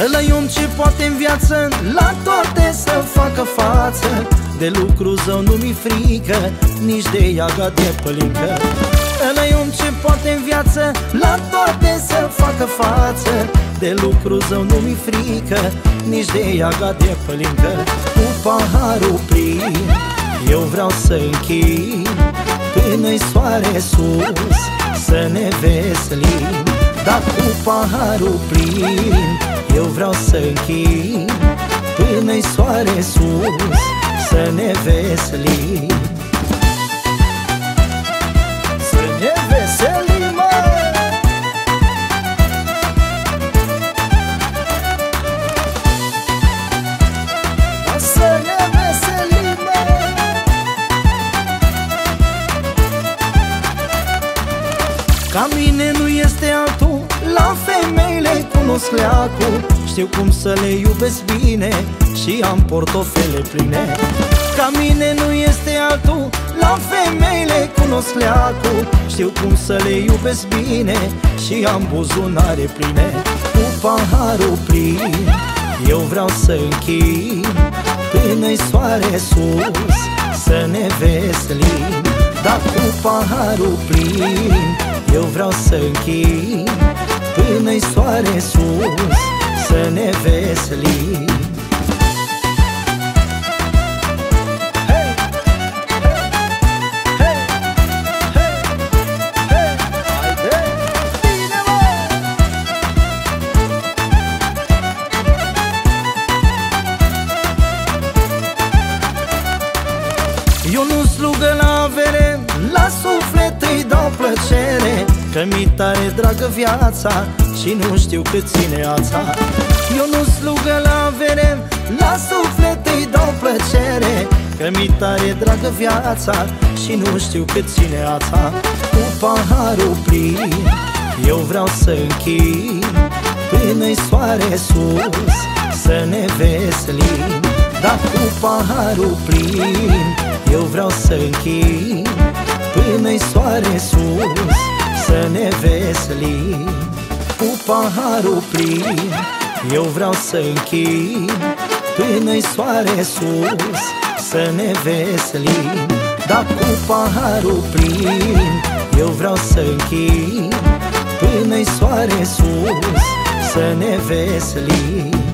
Ăla-i om ce poate în viață la toate să facă față. De lucru zău nu mi frică, nici de iaga de pălincă. Ăla-i om ce poate în viață la toate să facă față. De lucru zău nu mi frică, nici de iaga de pălincă. Cu paharul plin eu vreau să închin, până-i soare sus să ne veselim. Dar cu paharul plin eu vreau să închin, până-i soare sus să ne veselim. Să ne veselim, mă! Să ne veselim, mă! Ca mine nu este altul, la femeile cunosc leacul. Știu cum să le iubesc bine și am portofele pline. Ca mine nu este altul, la femeile cunosc leacul. Știu cum să le iubesc bine și am buzunare pline. Cu paharul plin eu vreau să închin, până-i soare sus să ne veselim. Dar cu paharul plin eu vreau să închin, până-i soare sus să ne veselim. Hey! Hey! Hey! Hey! Haide! Bine, mă! Eu nu slugă la avere, la suflet îi dau plăcere, că mi tare dragă viața și nu știu cât ține ața. Eu nu slugă la avere, la suflet îi dau plăcere, că mi tare dragă viața și nu știu cât ține ața. Cu paharul plin eu vreau să închin, până-i soare sus să ne veselim. Dar cu paharul plin eu vreau să închin, până-i soare sus să ne veselim. Cu paharul plin eu vreau să închin, până-i soare sus să ne veselim. Dar cu paharul plin eu vreau să închin, până-i soare sus să ne veselim.